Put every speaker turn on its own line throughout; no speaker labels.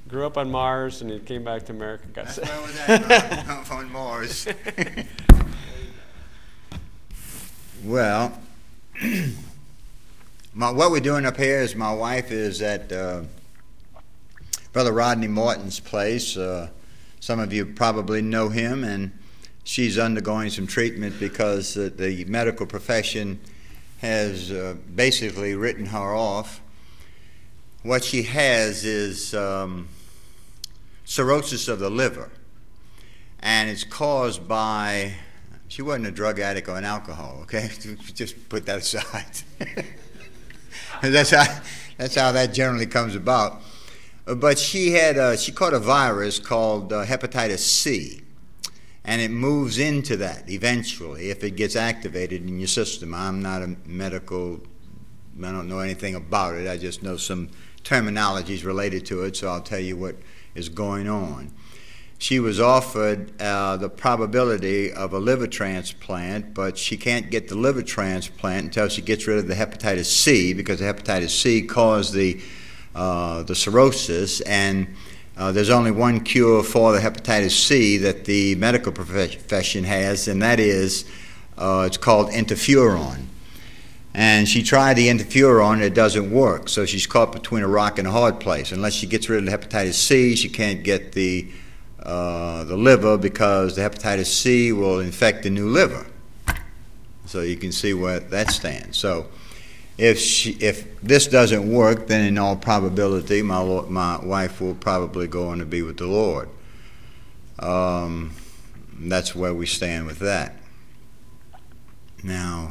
Grew up on Mars, and he came back to America. Got
That's
sick.
where I was at, up on Mars. Well, what we're doing up here is my wife is at Brother Rodney Morton's place. Some of you probably know him, and she's undergoing some treatment because the medical profession has basically written her off. What she has is cirrhosis of the liver, and it's caused by, she wasn't a drug addict or an alcohol, okay? Just put that aside. that's how that generally comes about. But she caught a virus called hepatitis C, and it moves into that eventually if it gets activated in your system. I'm not a medical, I don't know anything about it. I just know some terminologies related to it, so I'll tell you what is going on. She was offered the probability of a liver transplant, but she can't get the liver transplant until she gets rid of the hepatitis C, because the hepatitis C caused the cirrhosis, and there's only one cure for the hepatitis C that the medical profession has, and that is it's called interferon. And she tried the interferon, and it doesn't work, so she's caught between a rock and a hard place. Unless she gets rid of the hepatitis C, she can't get the liver, because the hepatitis C will infect the new liver. So you can see where that stands. So if this doesn't work, then in all probability my wife will probably go on to be with the Lord. That's where we stand with that. Now,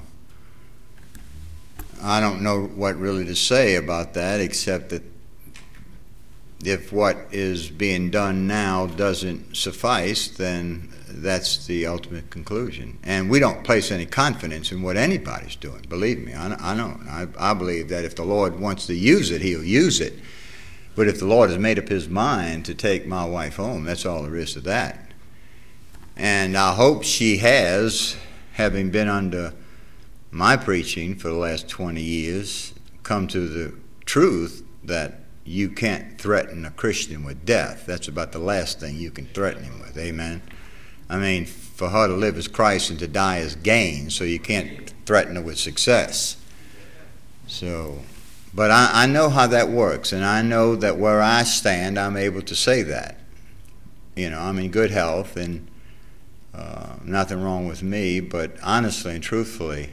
I don't know what really to say about that, except that if what is being done now doesn't suffice, then that's the ultimate conclusion. And we don't place any confidence in what anybody's doing. Believe me, I don't. I believe that if the Lord wants to use it, He'll use it. But if the Lord has made up His mind to take my wife home, that's all there is to that. And I hope she has, having been under my preaching for the last 20 years, come to the truth that you can't threaten a Christian with death. That's about the last thing you can threaten him with. Amen. I mean, for her to live as Christ and to die as gain, so you can't threaten her with success. So, but I know how that works, and I know that where I stand, I'm able to say that. You know, I'm in good health, and nothing wrong with me, but honestly and truthfully,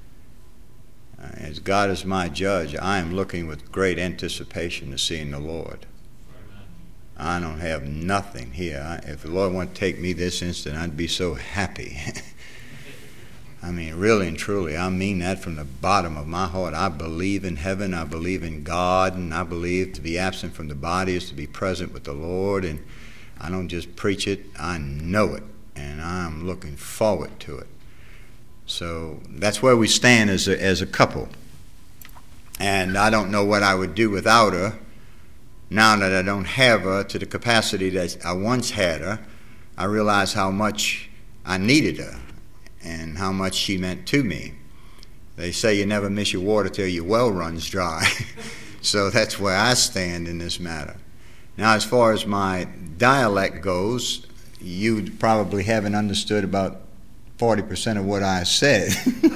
as God is my judge, I am looking with great anticipation to seeing the Lord. I don't have nothing here. If the Lord wanted to take me this instant, I'd be so happy. I mean, really and truly, I mean that from the bottom of my heart. I believe in heaven, I believe in God, and I believe to be absent from the body is to be present with the Lord. And I don't just preach it, I know it, and I'm looking forward to it. So that's where we stand as a couple. And I don't know what I would do without her. Now that I don't have her to the capacity that I once had her, I realize how much I needed her and how much she meant to me. They say you never miss your water till your well runs dry. So that's where I stand in this matter. Now, as far as my dialect goes, you probably haven't understood about 40% of what I said.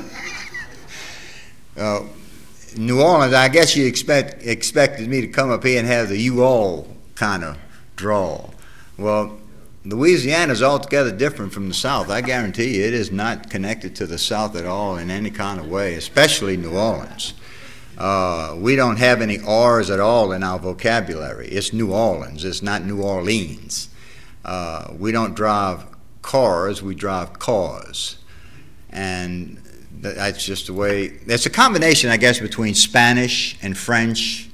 New Orleans, I guess you expected me to come up here and have the you all kind of drawl. Well, Louisiana is altogether different from the South. I guarantee you it is not connected to the South at all in any kind of way, especially New Orleans. We don't have any R's at all in our vocabulary. It's New Orleans. It's not New Orleans. We don't drive cars, we drive cars. And that's just the way. It's a combination, I guess, between Spanish and French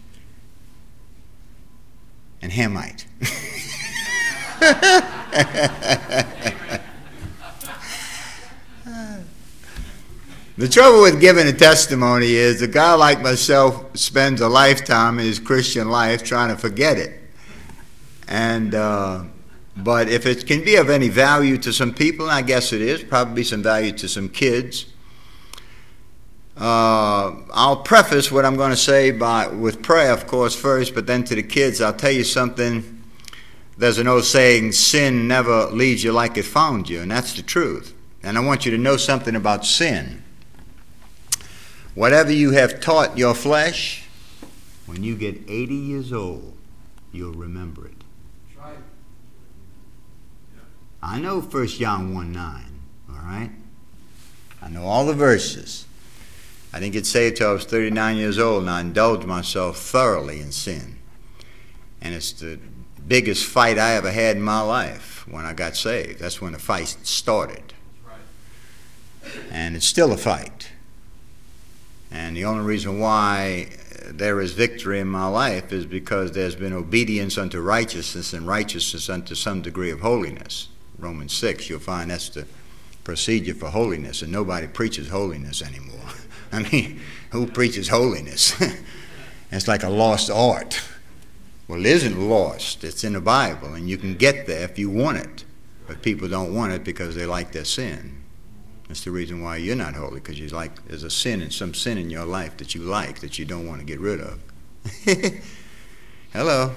and Hamite. The trouble with giving a testimony is a guy like myself spends a lifetime in his Christian life trying to forget it. And but if it can be of any value to some people, and I guess it is, probably some value to some kids, I'll preface what I'm going to say with prayer, of course, first, but then to the kids, I'll tell you something there's an old saying, sin never leaves you like it found you, and that's the truth. And I want you to know something about sin. Whatever you have taught your flesh, when you get 80 years old, you'll remember it.
That's right. Yeah.
I know 1 John 1:9, all right? I know all the verses. I didn't get saved till I was 39 years old, and I indulged myself thoroughly in sin. And it's the biggest fight I ever had in my life when I got saved. That's when the fight started.
That's right.
And it's still a fight. And the only reason why there is victory in my life is because there's been obedience unto righteousness and righteousness unto some degree of holiness. Romans 6, you'll find that's the procedure for holiness, and nobody preaches holiness anymore. I mean, who preaches holiness? It's like a lost art. Well, it isn't lost. It's in the Bible, and you can get there if you want it. But people don't want it because they like their sin. That's the reason why you're not holy, because you like there's a sin and some sin in your life that you like that you don't want to get rid of. Hello.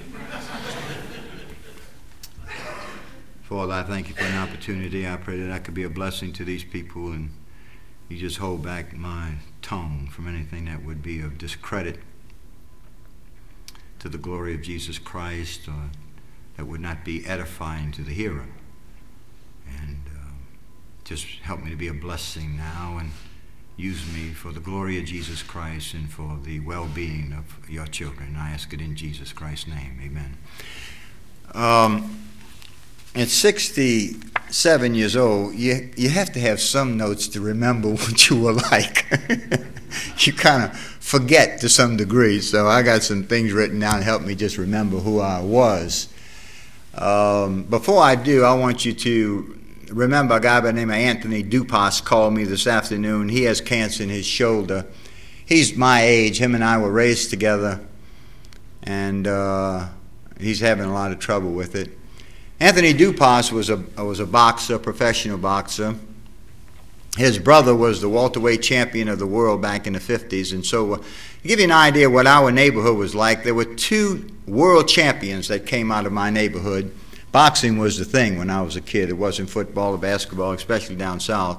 Father, I thank you for an opportunity. I pray that I could be a blessing to these people, and you just hold back my tongue from anything that would be of discredit to the glory of Jesus Christ, or that would not be edifying to the hearer. And just help me to be a blessing now, and use me for the glory of Jesus Christ and for the well-being of your children. I ask it in Jesus Christ's name. Amen. At 67 years old, you have to have some notes to remember what you were like. You kind of forget to some degree, so I got some things written down to help me just remember who I was. Before I do, I want you to remember a guy by the name of Anthony Dupas called me this afternoon. He has cancer in his shoulder. He's my age. Him and I were raised together, and he's having a lot of trouble with it. Anthony Dupas was a boxer, professional boxer. His brother was the welterweight champion of the world back in the 50s. And so to give you an idea what our neighborhood was like, there were 2 world champions that came out of my neighborhood. Boxing was the thing when I was a kid. It wasn't football or basketball, especially down south.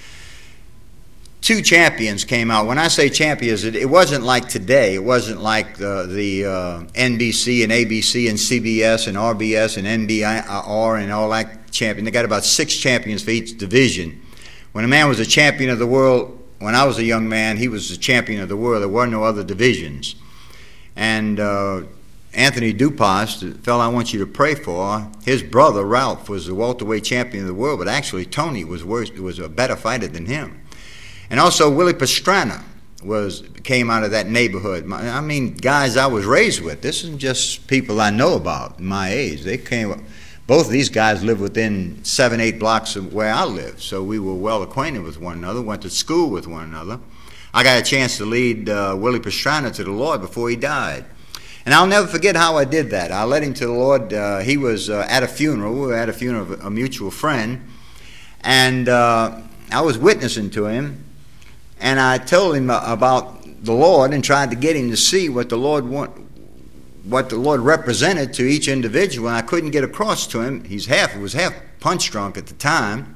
2 champions came out. When I say champions, it wasn't like today. It wasn't like the NBC and ABC and CBS and RBS and NBR and all that champion. They got about 6 champions for each division. When a man was a champion of the world, when I was a young man, he was the champion of the world. There were no other divisions. And Anthony Dupas, the fellow I want you to pray for, his brother Ralph was the welterweight champion of the world, but actually Tony was a better fighter than him. And also Willie Pastrana came out of that neighborhood. I mean, guys I was raised with. This isn't just people I know about my age. They came. Both of these guys lived within 7-8 blocks of where I lived, so we were well acquainted with one another, went to school with one another. I got a chance to lead Willie Pastrana to the Lord before he died. And I'll never forget how I did that. I led him to the Lord. He was at a funeral. We were at a funeral of a mutual friend. And I was witnessing to him. And I told him about the Lord and tried to get him to see what the Lord represented to each individual. And I couldn't get across to him. He was half punch drunk at the time.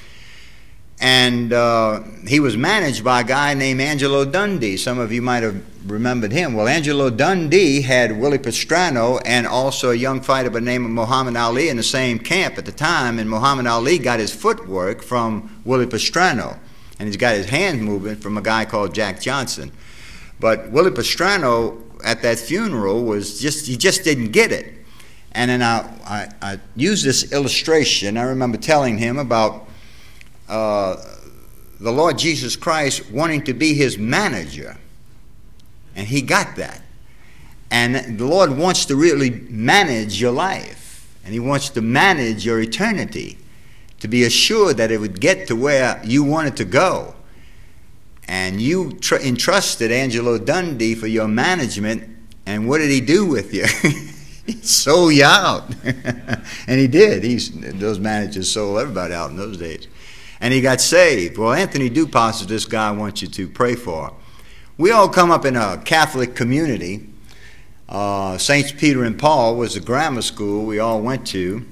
And he was managed by a guy named Angelo Dundee. Some of you might have remembered him. Well, Angelo Dundee had Willie Pastrana and also a young fighter by the name of Muhammad Ali in the same camp at the time. And Muhammad Ali got his footwork from Willie Pastrana. And he's got his hand movement from a guy called Jack Johnson. But Willie Pastrana at that funeral he just didn't get it. And then I used this illustration. I remember telling him about the Lord Jesus Christ wanting to be his manager. And he got that. And the Lord wants to really manage your life. And he wants to manage your eternity, to be assured that it would get to where you want it to go. And you entrusted Angelo Dundee for your management, and what did he do with you? He sold you out. And he did. Those managers sold everybody out in those days. And he got saved. Well, Anthony Dupas is this guy I want you to pray for. We all come up in a Catholic community. Saints Peter and Paul was the grammar school we all went to.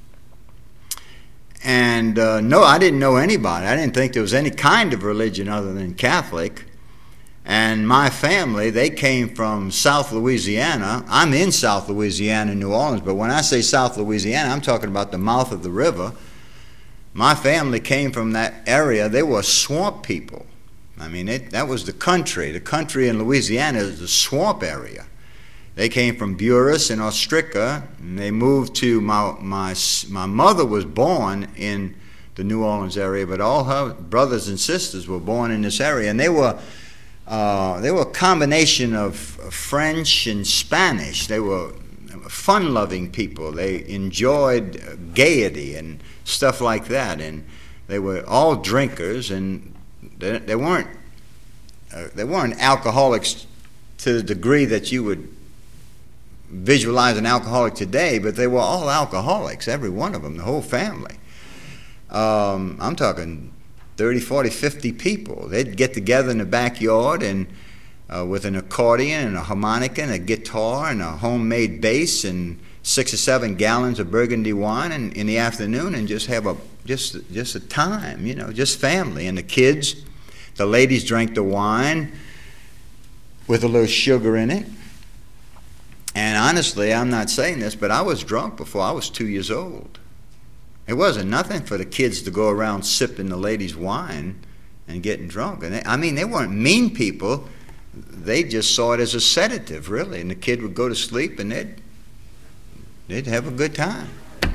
And no, I didn't know anybody. I didn't think there was any kind of religion other than Catholic. And my family, they came from South Louisiana. I'm in South Louisiana, New Orleans, but when I say South Louisiana, I'm talking about the mouth of the river. My family came from that area. They were swamp people. I mean, that was the country. The country in Louisiana is the swamp area. They came from Buras and Ostrika, and they moved to, my mother was born in the New Orleans area, but all her brothers and sisters were born in this area, and they were a combination of French and Spanish. They were fun-loving people. They enjoyed gaiety and stuff like that, and they were all drinkers, and they weren't alcoholics to the degree that you would visualize an alcoholic today, but they were all alcoholics, every one of them, the whole family. I'm talking 30, 40, 50 people. They'd get together in the backyard and with an accordion and a harmonica and a guitar and a homemade bass and 6 or 7 gallons of Burgundy wine in the afternoon, and just have just a time, just family. And the kids, the ladies drank the wine with a little sugar in it. And honestly, I'm not saying this, but I was drunk before I was 2 years old. It wasn't nothing for the kids to go around sipping the ladies' wine and getting drunk. And they weren't mean people. They just saw it as a sedative, really. And the kid would go to sleep, and they'd have a good time.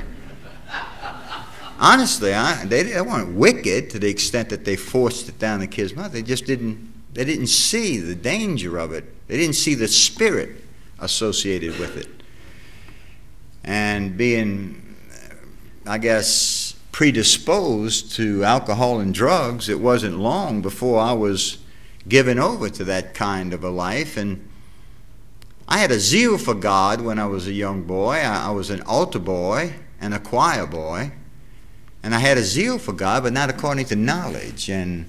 Honestly, they weren't wicked to the extent that they forced it down the kid's mouth. They just didn't see the danger of it. They didn't see the spirit associated with it. And being, I guess, predisposed to alcohol and drugs, it wasn't long before I was given over to that kind of a life. And I had a zeal for God when I was a young boy. I was an altar boy and a choir boy. And I had a zeal for God, but not according to knowledge. And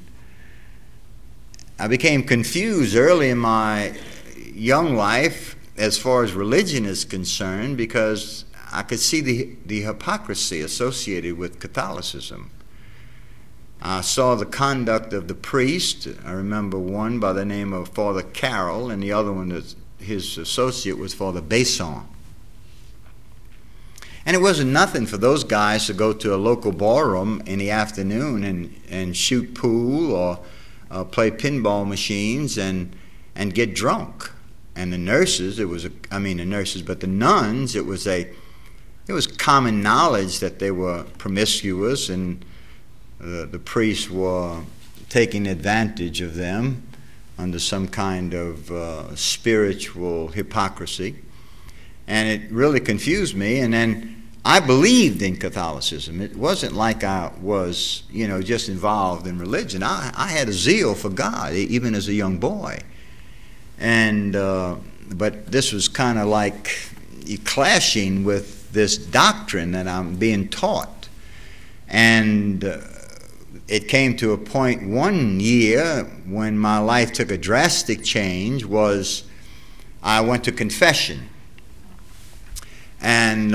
I became confused early in my young life as far as religion is concerned, because I could see the hypocrisy associated with Catholicism. I saw the conduct of the priest. I remember one by the name of Father Carroll, and the other one, his associate, was Father Besson. And it wasn't nothing for those guys to go to a local ballroom in the afternoon and shoot pool or play pinball machines and get drunk. And the nurses, but the nuns, it was common knowledge that they were promiscuous, and the priests were taking advantage of them under some kind of spiritual hypocrisy. And it really confused me. And then I believed in Catholicism. It wasn't like I was, just involved in religion. I had a zeal for God, even as a young boy. And but this was kind of like clashing with this doctrine that I'm being taught. And it came to a point one year when my life took a drastic change. Was I went to confession. And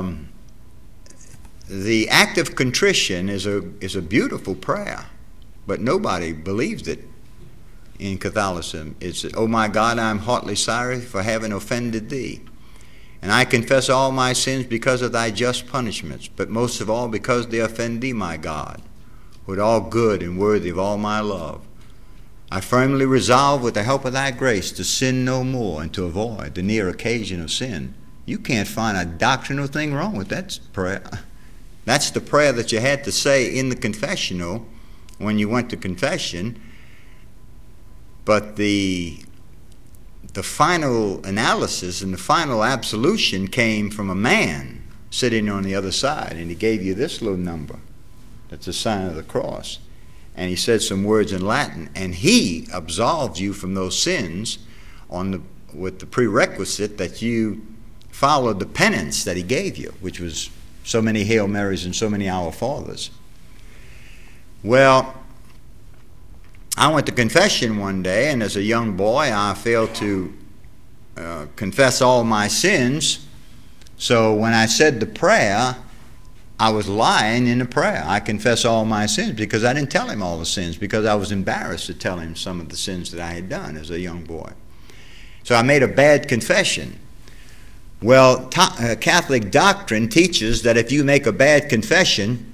the act of contrition is a beautiful prayer, but nobody believes it. In Catholicism, it's, "Oh my God, I'm heartily sorry for having offended thee. And I confess all my sins because of thy just punishments, but most of all because they offend thee, my God, who art all good and worthy of all my love. I firmly resolve with the help of thy grace to sin no more and to avoid the near occasion of sin." You can't find a doctrinal thing wrong with that prayer. That's the prayer that you had to say in the confessional when you went to confession. But the final analysis and the final absolution came from a man sitting on the other side, and he gave you this little number. That's a sign of the cross. And he said some words in Latin, and he absolved you from those sins with the prerequisite that you followed the penance that he gave you, which was so many Hail Marys and so many Our Fathers. Well, I went to confession one day, and as a young boy, I failed to confess all my sins. So when I said the prayer, I was lying in the prayer. I confess all my sins because I didn't tell him all the sins because I was embarrassed to tell him some of the sins that I had done as a young boy. So I made a bad confession. Well, Catholic doctrine teaches that if you make a bad confession,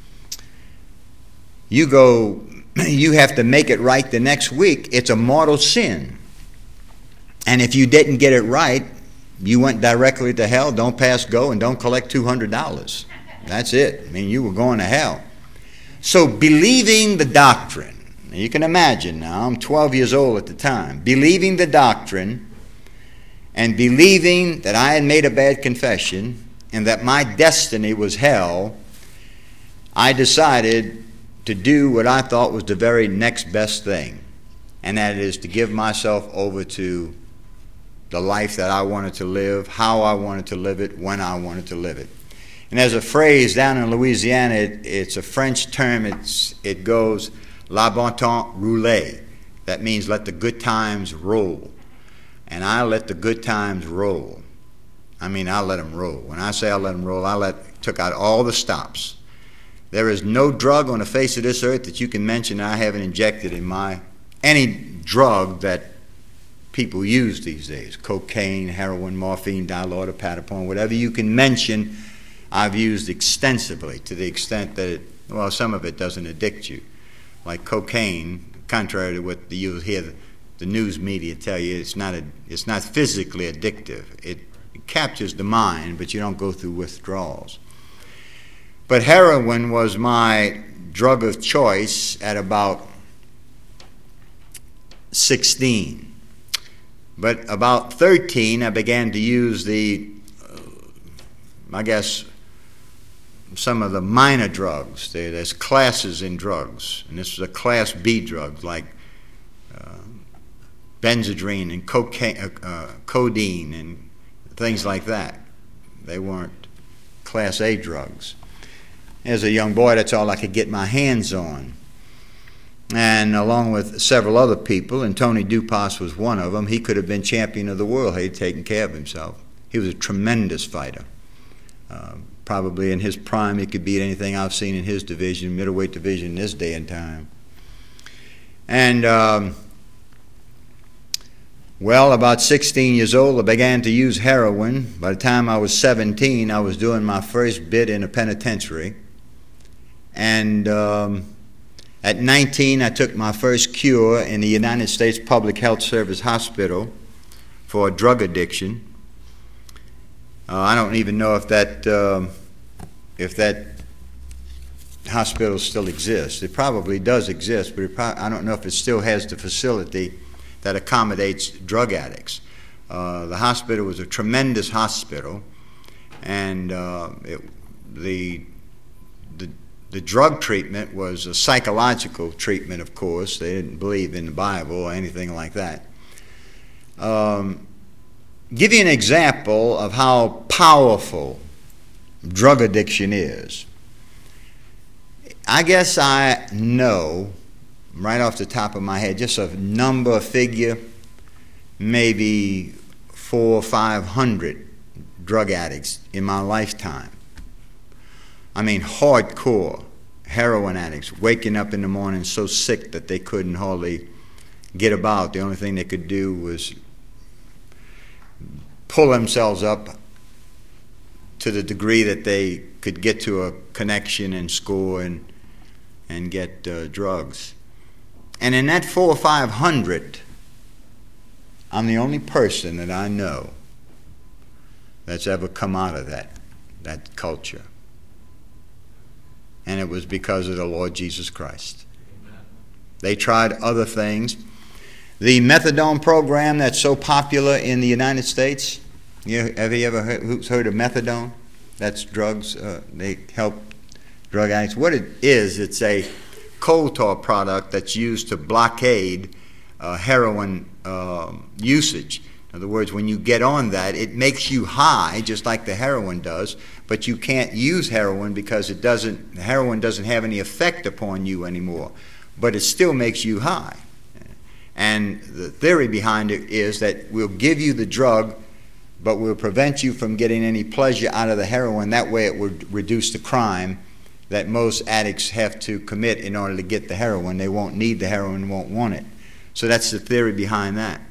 you have to make it right the next week. It's a mortal sin. And if you didn't get it right, you went directly to hell, don't pass go, and don't collect $200. That's it. I mean, you were going to hell. So believing the doctrine, you can imagine now, I'm 12 years old at the time, believing the doctrine and believing that I had made a bad confession and that my destiny was hell, I decided to do what I thought was the very next best thing, and that is to give myself over to the life that I wanted to live, how I wanted to live it, when I wanted to live it. And there's a phrase down in Louisiana, it's a French term, it goes, la bon temps rouler. That means let the good times roll. And I let the good times roll. I mean, I let them roll. When I say I let them roll, took out all the stops. There is no drug on the face of this earth that you can mention that I haven't injected in any drug that people use these days. Cocaine, heroin, morphine, dilaudid, patapon, whatever you can mention, I've used extensively to the extent that some of it doesn't addict you. Like cocaine, contrary to what you'll hear the news media tell you, it's not physically addictive. It captures the mind, but you don't go through withdrawals. But heroin was my drug of choice at about 16. But about 13, I began to use some of the minor drugs. There's classes in drugs, and this was a Class B drug like Benzedrine and codeine and things like that. They weren't Class A drugs. As a young boy, that's all I could get my hands on. And along with several other people, and Tony Dupas was one of them, he could have been champion of the world had he taken care of himself. He was a tremendous fighter. Probably in his prime, he could beat anything I've seen in his division, middleweight division in this day and time. And about 16 years old, I began to use heroin. By the time I was 17, I was doing my first bit in a penitentiary. And at 19, I took my first cure in the United States Public Health Service Hospital for drug addiction. I don't even know if that hospital still exists. It probably does exist, but I don't know if it still has the facility that accommodates drug addicts. The hospital was a tremendous hospital, and the drug treatment was a psychological treatment, of course. They didn't believe in the Bible or anything like that. Give you an example of how powerful drug addiction is. I guess I know, right off the top of my head, just a number, a figure, maybe 400 or 500 drug addicts in my lifetime. I mean, hardcore heroin addicts, waking up in the morning so sick that they couldn't hardly get about. The only thing they could do was pull themselves up to the degree that they could get to a connection and score and get drugs. And in that 400 or 500, I'm the only person that I know that's ever come out of that culture. And it was because of the Lord Jesus Christ. Amen. They tried other things. The methadone program that's so popular in the United States, have you ever heard of methadone? That's drugs. They help drug addicts. What it is, it's a coal tar product that's used to blockade heroin usage. In other words, when you get on that, it makes you high, just like the heroin does, but you can't use heroin because heroin doesn't have any effect upon you anymore, but it still makes you high. And the theory behind it is that we'll give you the drug, but we'll prevent you from getting any pleasure out of the heroin. That way it would reduce the crime that most addicts have to commit in order to get the heroin. They won't need the heroin, won't want it. So that's the theory behind that.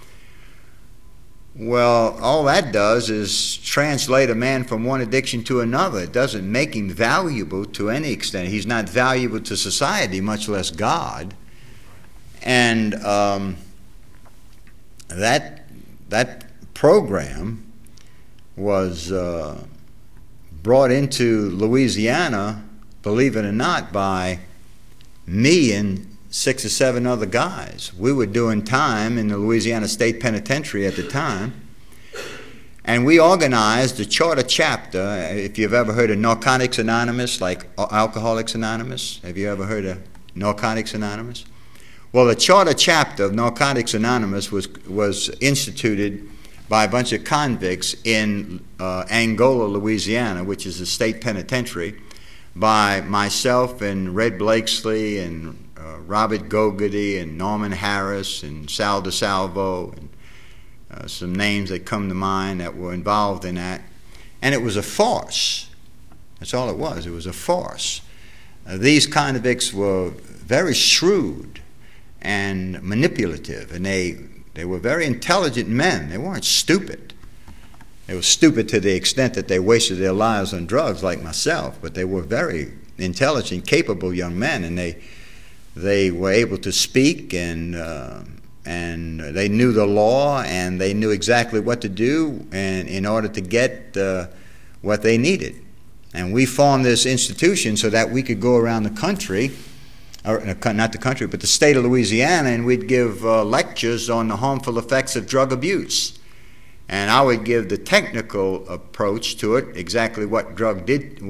Well, all that does is translate a man from one addiction to another. It doesn't make him valuable to any extent. He's not valuable to society, much less God. And that program was brought into Louisiana, believe it or not, by me and 6 or 7 other guys. We were doing time in the Louisiana State Penitentiary at the time, and we organized a charter chapter. If you've ever heard of Narcotics Anonymous, like Alcoholics Anonymous, have you ever heard of Narcotics Anonymous? Well, the charter chapter of Narcotics Anonymous was instituted by a bunch of convicts in Angola, Louisiana, which is a state penitentiary, by myself and Red Blakesley and Robert Gogarty and Norman Harris and Sal DeSalvo and some names that come to mind that were involved in that. And it was a farce. That's all it was. It was a farce. These convicts were very shrewd and manipulative, and they were very intelligent men. They weren't stupid. They were stupid to the extent that they wasted their lives on drugs like myself, but they were very intelligent, capable young men, and they were able to speak, and they knew the law, and they knew exactly what to do and in order to get what they needed. And we formed this institution so that we could go around the country, or not the country, but the state of Louisiana, and we'd give lectures on the harmful effects of drug abuse. And I would give the technical approach to it, exactly what drug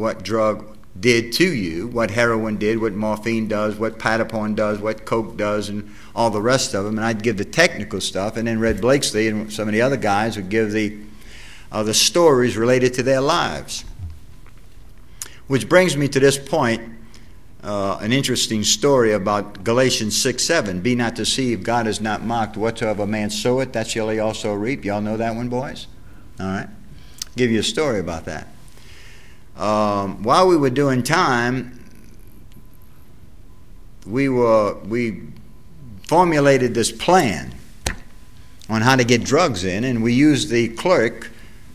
did to you, what heroin did, what morphine does, what Patapon does, what coke does, and all the rest of them. And I'd give the technical stuff, and then Red Blakesley and some of the other guys would give the stories related to their lives. Which brings me to this point, an interesting story about Galatians 6:7. Be not deceived, God is not mocked. Whatsoever a man soweth, that shall he also reap. Y'all know that one, boys? All right. Give you a story about that. While we were doing time, we formulated this plan on how to get drugs in, and we used the clerk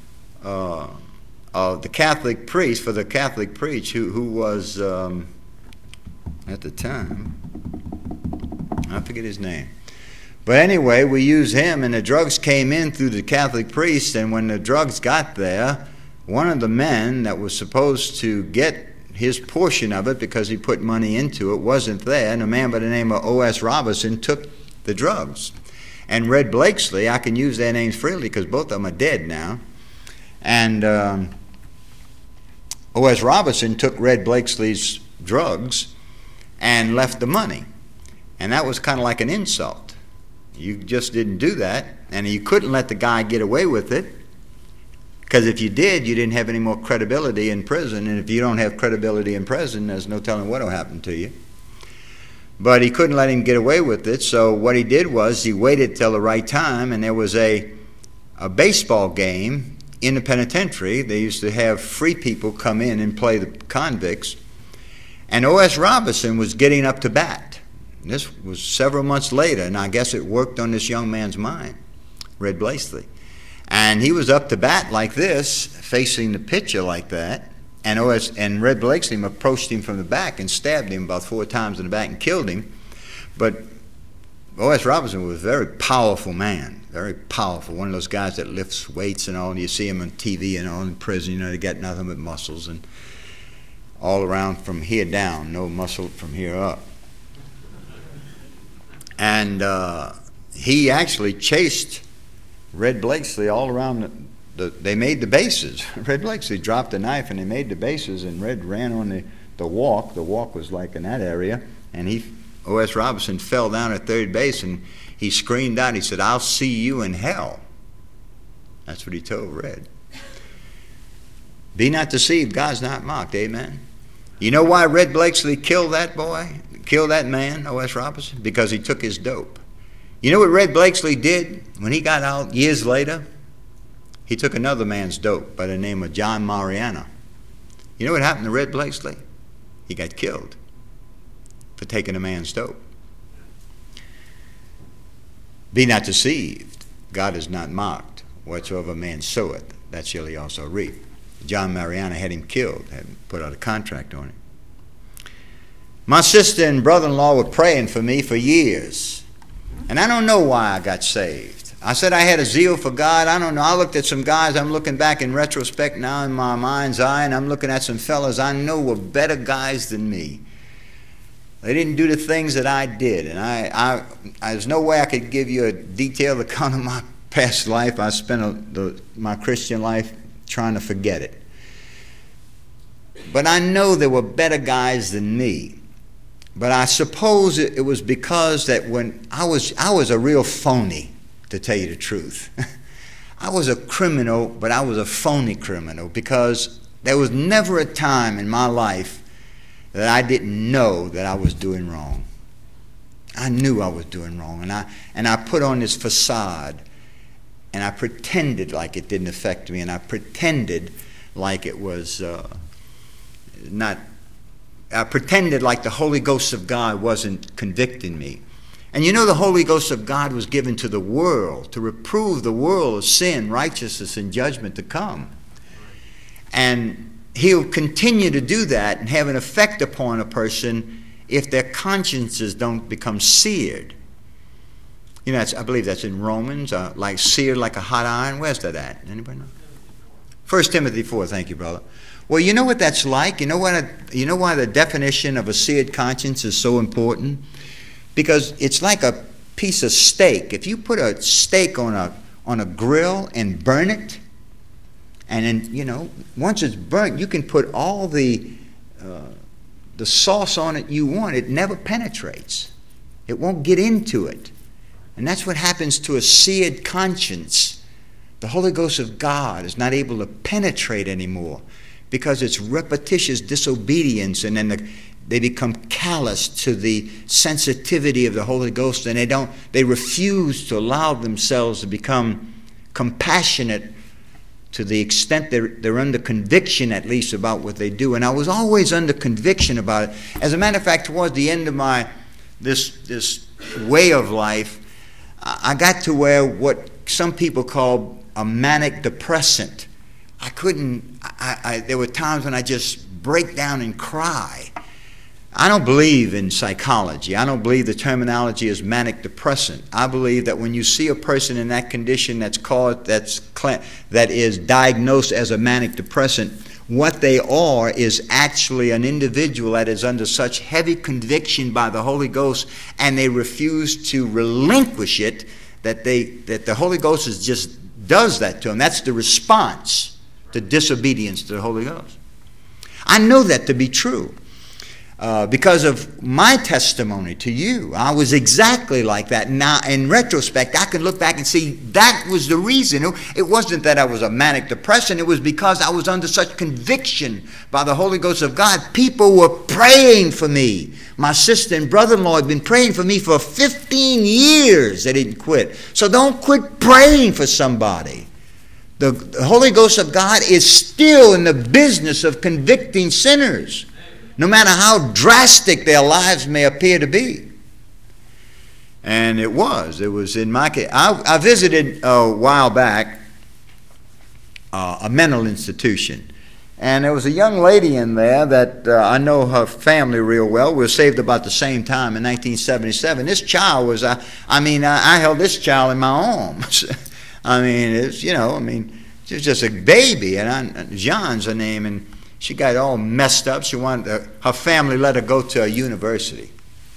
of the Catholic priest, for the Catholic priest who was at the time, I forget his name. But anyway, we used him, and the drugs came in through the Catholic priest, and when the drugs got there, one of the men that was supposed to get his portion of it because he put money into it wasn't there, and a man by the name of O.S. Robinson took the drugs. And Red Blakesley, I can use their names freely because both of them are dead now, and O.S. Robinson took Red Blakesley's drugs and left the money. And that was kind of like an insult. You just didn't do that, and you couldn't let the guy get away with it, because if you did, you didn't have any more credibility in prison, and if you don't have credibility in prison, there's no telling what will happen to you. But he couldn't let him get away with it, so what he did was he waited till the right time, and there was a baseball game in the penitentiary. They used to have free people come in and play the convicts, and O.S. Robinson was getting up to bat. This was several months later, and I guess it worked on this young man's mind, Red Blakesley. And he was up to bat like this, facing the pitcher like that, and Red Blakesley approached him from the back and stabbed him about 4 times in the back and killed him. But O.S. Robinson was a very powerful man, very powerful, one of those guys that lifts weights and all, and you see him on TV and all in prison, they got nothing but muscles, and all around from here down, no muscle from here up. And he actually chased Red Blakesley all around they made the bases. Red Blakesley dropped the knife and they made the bases, and Red ran on the walk. The walk was like in that area, and O.S. Robinson fell down at third base, and he screamed out, he said, "I'll see you in hell." That's what he told Red. Be not deceived, God's not mocked, amen? You know why Red Blakesley killed that man, O.S. Robinson? Because he took his dope. You know what Red Blakesley did when he got out years later? He took another man's dope by the name of John Mariana. You know what happened to Red Blakesley? He got killed for taking a man's dope. Be not deceived. God is not mocked. Whatsoever man soweth, that shall he also reap. John Mariana had him killed, had put out a contract on him. My sister and brother-in-law were praying for me for years. And I don't know why I got saved. I said I had a zeal for God. I don't know. I looked at some guys. I'm looking back in retrospect now in my mind's eye, and I'm looking at some fellas I know were better guys than me. They didn't do the things that I did. And there's no way I could give you a detailed account of my past life. I spent my Christian life trying to forget it. But I know there were better guys than me. But I suppose it was because that when I was a real phony, to tell you the truth. I was a criminal, but I was a phony criminal, because there was never a time in my life that I didn't know that I was doing wrong. I knew I was doing wrong, and I put on this facade, and I pretended like it didn't affect me, and I pretended like it was not. I pretended like the Holy Ghost of God wasn't convicting me. And you know, the Holy Ghost of God was given to the world to reprove the world of sin, righteousness, and judgment to come. And he'll continue to do that and have an effect upon a person if their consciences don't become seared. You know, I believe that's in Romans, like seared like a hot iron. Where's that at? Anybody know? 1 Timothy 4, thank you, brother. Well, you know what that's like? You know why the definition of a seared conscience is so important? Because it's like a piece of steak. If you put a steak on a grill and burn it, and then, you know, once it's burnt, you can put all the sauce on it you want. It never penetrates. It won't get into it. And that's what happens to a seared conscience. The Holy Ghost of God is not able to penetrate anymore because it's repetitious disobedience, and then they become callous to the sensitivity of the Holy Ghost, and they refuse to allow themselves to become compassionate to the extent they're under conviction, at least, about what they do. And I was always under conviction about it. As a matter of fact, towards the end of this way of life, I got to where what some people call a manic depressant. There were times when I just break down and cry. I don't believe in psychology. I don't believe the terminology is manic depressant. I believe that when you see a person in that condition that is diagnosed as a manic depressant, what they are is actually an individual that is under such heavy conviction by the Holy Ghost, and they refuse to relinquish it, that the Holy Ghost just does that to them. That's the response to disobedience to the Holy Ghost. I know that to be true. Because of my testimony to you. I was exactly like that. Now, in retrospect, I can look back and see that was the reason. It wasn't that I was a manic depressant. It was because I was under such conviction by the Holy Ghost of God. People were praying for me. My sister and brother-in-law had been praying for me for 15 years. They didn't quit. So don't quit praying for somebody. The Holy Ghost of God is still in the business of convicting sinners, no matter how drastic their lives may appear to be. And it was in my case. I visited a while back a mental institution. And there was a young lady in there that I know her family real well. We were saved about the same time in 1977. This child was, I held this child in my arms. She was just a baby. And Jean's her name, and she got all messed up. She wanted her family let her go to a university.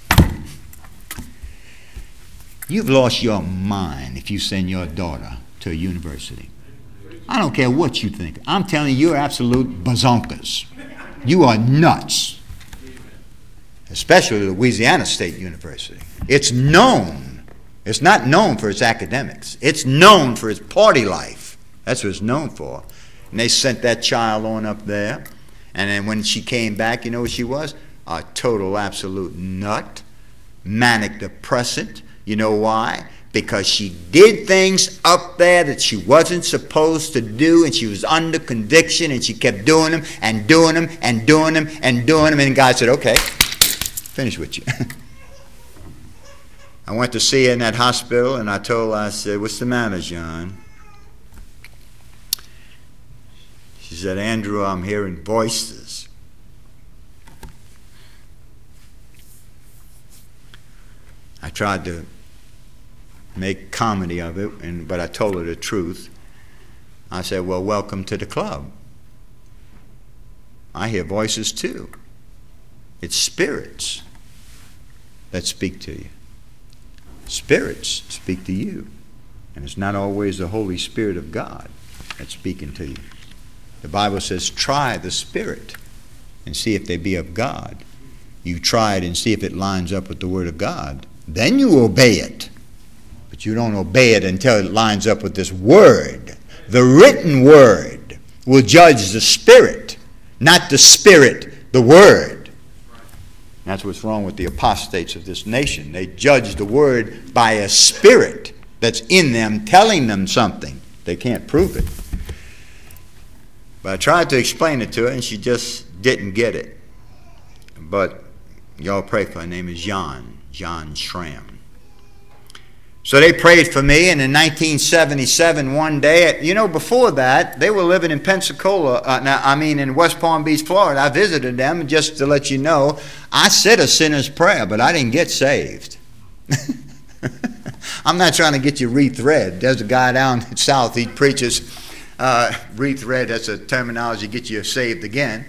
You've lost your mind if you send your daughter to a university. I don't care what you think. I'm telling you, you're absolute bazonkas. You are nuts. Especially Louisiana State University. It's known. It's not known for its academics. It's known for its party life. That's what it's known for. And they sent that child on up there. And then when she came back, you know what she was? A total absolute nut. Manic depressant. You know why? because she did things up there that she wasn't supposed to do, and she was under conviction, and she kept doing them and doing them and doing them and doing them, and God said, okay, finish with you. I went to see her in that hospital, and I told her, I said, what's the matter, John? She said, Andrew, I'm hearing voices. I tried to make comedy of it, but I told her the truth. I said, well, welcome to the club. I hear voices too. It's spirits that speak to you. Spirits speak to you. And it's not always the Holy Spirit of God that's speaking to you. The Bible says, try the Spirit and see if they be of God. You try it and see if it lines up with the Word of God. Then you obey it. But you don't obey it until it lines up with this Word. The written Word will judge the Spirit, not the Spirit, the Word. That's what's wrong with the apostates of this nation. They judge the Word by a spirit that's in them telling them something. They can't prove it. But I tried to explain it to her, and she just didn't get it. But y'all pray for her. Her name is John Schramm. So they prayed for me, and in 1977, one day, before that, they were living in Pensacola, in West Palm Beach, Florida. I visited them, and just to let you know, I said a sinner's prayer, but I didn't get saved. I'm not trying to get you rethread. There's a guy down south, he preaches rethread, that's a terminology, get you saved again.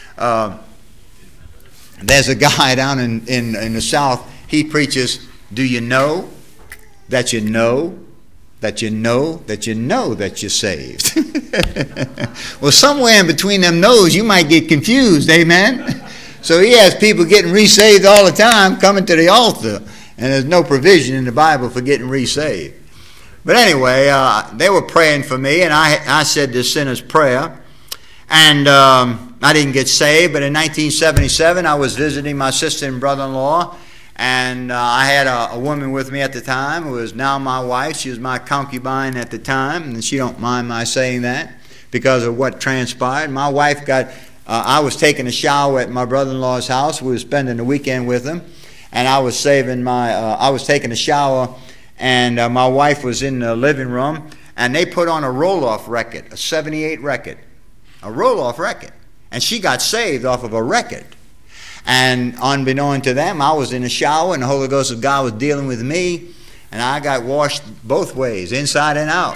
There's a guy down in the south, he preaches, do you know that you know that you know that you know that you're saved? Well, somewhere in between them knows you might get confused, amen? So he has people getting resaved all the time coming to the altar, and there's no provision in the Bible for getting resaved. But anyway, they were praying for me, and I said the sinner's prayer, and I didn't get saved. But in 1977, I was visiting my sister and brother-in-law, and I had a woman with me at the time who is now my wife. She was my concubine at the time, and she don't mind my saying that because of what transpired. My wife I was taking a shower at my brother-in-law's house. We were spending the weekend with him, and I was taking a shower, and my wife was in the living room, and they put on a roll-off record, a 78 record, a roll-off record, and she got saved off of a record. And unbeknown to them, I was in the shower, and the Holy Ghost of God was dealing with me, and I got washed both ways, inside and out.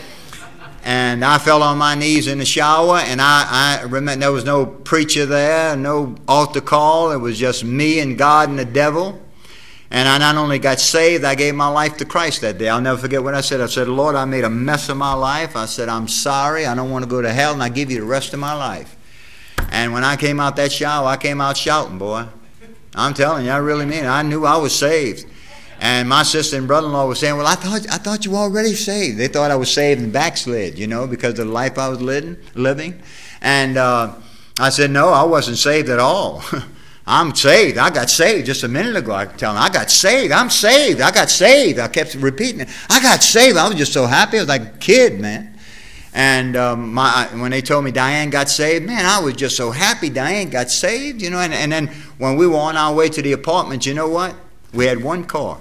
And I fell on my knees in the shower, and I remember there was no preacher there, no altar call. It was just me and God and the devil. And I not only got saved, I gave my life to Christ that day. I'll never forget what I said. I said, Lord, I made a mess of my life. I said, I'm sorry. I don't want to go to hell, and I give you the rest of my life. And when I came out that shower, I came out shouting, boy. I'm telling you, I really mean it. I knew I was saved. And my sister and brother-in-law were saying, well, I thought you were already saved. They thought I was saved and backslid, because of the life I was living. And I said, no, I wasn't saved at all. I'm saved. I got saved just a minute ago. I could tell them, I got saved. I'm saved. I got saved. I kept repeating it. I got saved. I was just so happy. I was like a kid, man. And when they told me Diane got saved, man, I was just so happy Diane got saved, And then when we were on our way to the apartment, you know what? We had one car.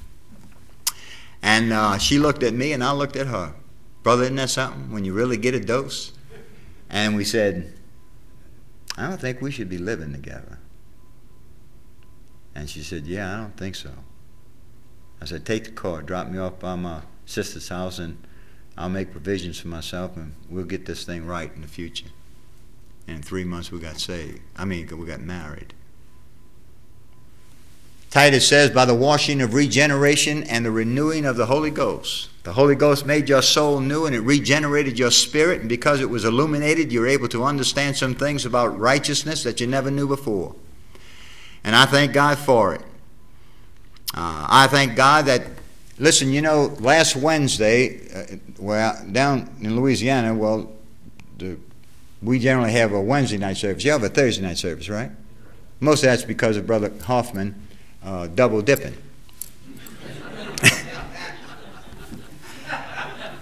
And she looked at me, and I looked at her. Brother, isn't that something? When you really get a dose? And we said, I don't think we should be living together. And she said, yeah, I don't think so. I said, take the car, drop me off by my sister's house, and I'll make provisions for myself, and we'll get this thing right in the future. And in 3 months, we got saved. we got married. Titus says, by the washing of regeneration and the renewing of the Holy Ghost. The Holy Ghost made your soul new, and it regenerated your spirit, and because it was illuminated, you're able to understand some things about righteousness that you never knew before. And I thank God for it. I thank God that, listen, last Wednesday, down in Louisiana, we generally have a Wednesday night service. You have a Thursday night service, right? Most of that's because of Brother Hoffman double dipping.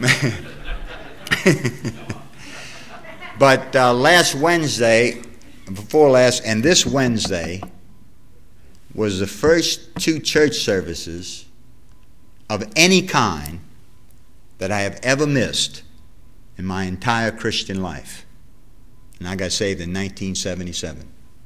But last Wednesday, before last, and this Wednesday was the first 2 church services of any kind that I have ever missed in my entire Christian life. And I got saved in 1977.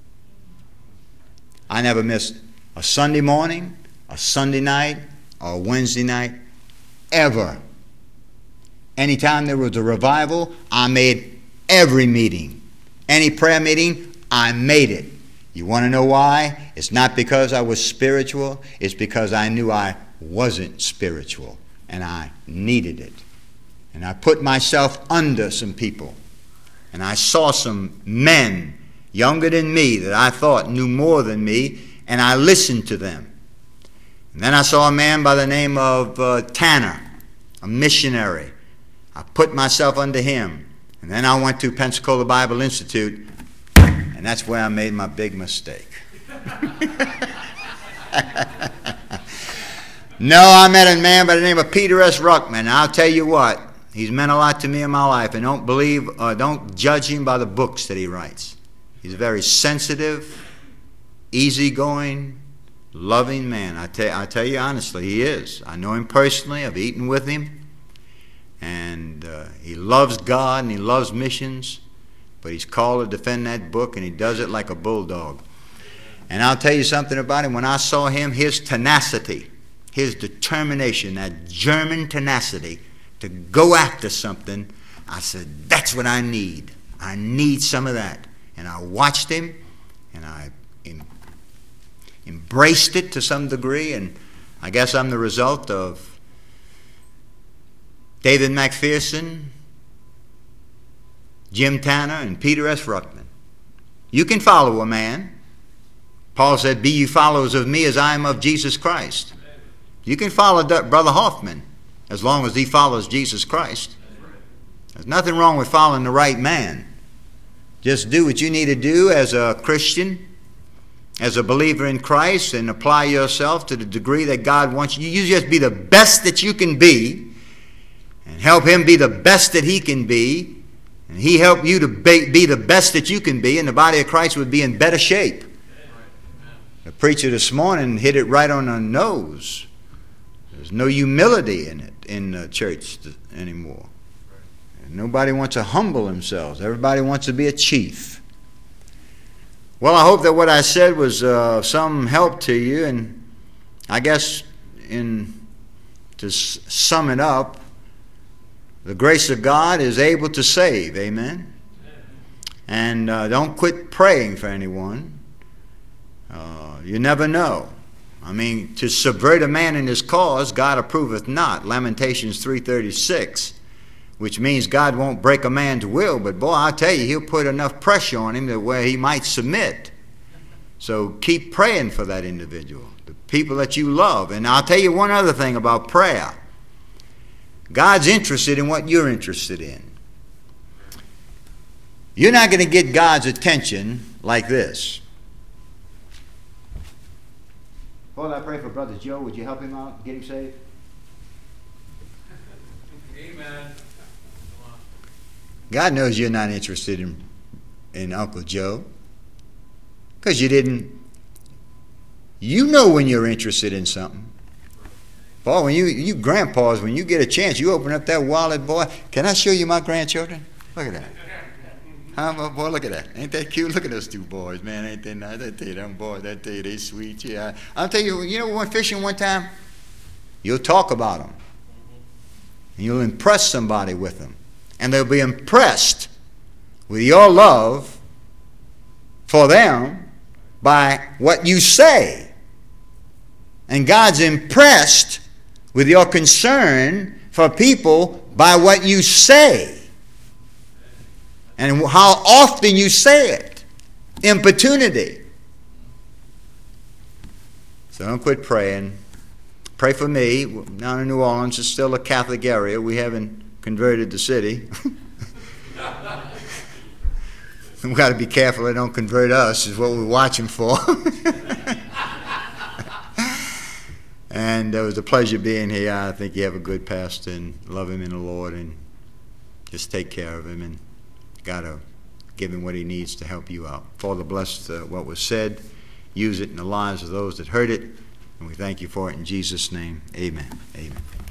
I never missed a Sunday morning, a Sunday night, or a Wednesday night, ever. Anytime there was a revival, I made every meeting. Any prayer meeting, I made it. You want to know why? It's not because I was spiritual. It's because I knew I wasn't spiritual, and I needed it. And I put myself under some people. And I saw some men younger than me that I thought knew more than me, and I listened to them. And then I saw a man by the name of Tanner, a missionary. I put myself under him. And then I went to Pensacola Bible Institute, and that's where I made my big mistake. No, I met a man by the name of Peter S. Ruckman. And I'll tell you what, he's meant a lot to me in my life. And don't judge him by the books that he writes. He's a very sensitive, easygoing, loving man. I tell you honestly, he is. I know him personally. I've eaten with him. And he loves God and he loves missions. But he's called to defend that book, and he does it like a bulldog. And I'll tell you something about him. When I saw him, his tenacity, his determination, that German tenacity to go after something, I said, that's what I need. I need some of that. And I watched him, and I embraced it to some degree, and I guess I'm the result of David McPherson, Jim Tanner, and Peter S. Ruckman. You can follow a man. Paul said, be you followers of me as I am of Jesus Christ. You can follow Brother Hoffman as long as he follows Jesus Christ. There's nothing wrong with following the right man. Just do what you need to do as a Christian, as a believer in Christ, and apply yourself to the degree that God wants you. You just be the best that you can be, and help him be the best that he can be, and he help you to be the best that you can be, and the body of Christ would be in better shape. The preacher this morning hit it right on the nose. There's no humility in it in the church anymore. Nobody wants to humble themselves. Everybody wants to be a chief. Well, I hope that what I said was some help to you, and I guess to sum it up, the grace of God is able to save, amen? And don't quit praying for anyone. You never know. I mean, to subvert a man in his cause, God approveth not. Lamentations 3:36, which means God won't break a man's will, but boy, I'll tell you, he'll put enough pressure on him to where he might submit. So keep praying for that individual, the people that you love. And I'll tell you one other thing about prayer. God's interested in what you're interested in. You're not going to get God's attention like this. Father, I pray for Brother Joe. Would you help him out, get him saved?
Amen.
God knows you're not interested in Uncle Joe, because you didn't. You know when you're interested in something. Paul, when you grandpas, when you get a chance, you open up that wallet, boy. Can I show you my grandchildren? Look at that. Boy, look at that. Ain't that cute? Look at those two boys, man. Ain't they nice? I tell you, them boys, I tell you, they sweet. Yeah. I'll tell you, we went fishing one time. You'll talk about them. And you'll impress somebody with them. And they'll be impressed with your love for them by what you say. And God's impressed with your concern for people by what you say. And how often you say it. Importunity. So don't quit praying. Pray for me. Down in New Orleans, it's still a Catholic area. We haven't converted the city. We've got to be careful they don't convert us, is what we're watching for. And it was a pleasure being here. I think you have a good pastor and love him in the Lord and just take care of him and gotta give him what he needs to help you out. Father, bless what was said. Use it in the lives of those that heard it. And we thank you for it in Jesus' name. Amen. Amen.